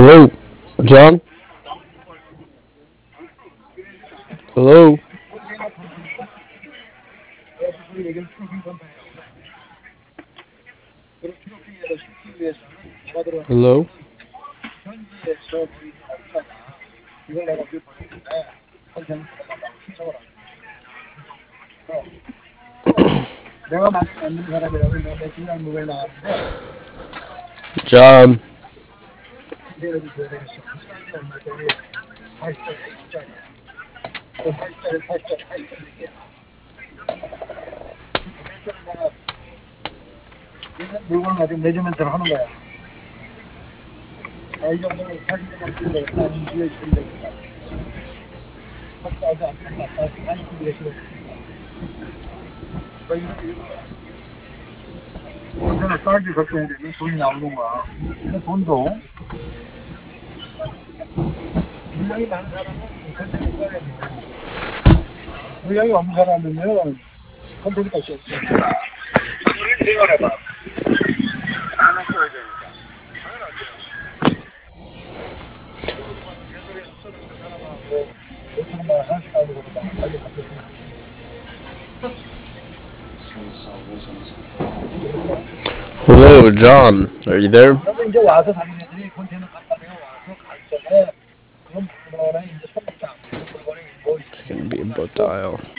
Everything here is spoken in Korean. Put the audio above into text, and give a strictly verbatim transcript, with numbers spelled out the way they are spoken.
Hello, John? Hello? Hello? John? 물건 가지고 매주면서 하는 거야. 아, 이 정도면 사진 찍는 데 딱 뒤에 있으면 되겠다. 아직 안 끝났다. 사진 찍는 데 있으면 언제나 사이즈 걱정해야 되면 돈이 나오는 거야. 근데 돈도 물량이 많은 사람은 컨텐츠 써야 돼. 물량이 없는 사람은요, 컨텐츠가 없어. 우리 생활해봐. 하나 써야 되니까. Hello, John. Are you there? 그러면 이제 와서 자기네들이 컨테이너 깜빡이가 와서 갈 적에 그럼 물건에 이제 선택장 물건이 뭐 It's gonna be a boat dial.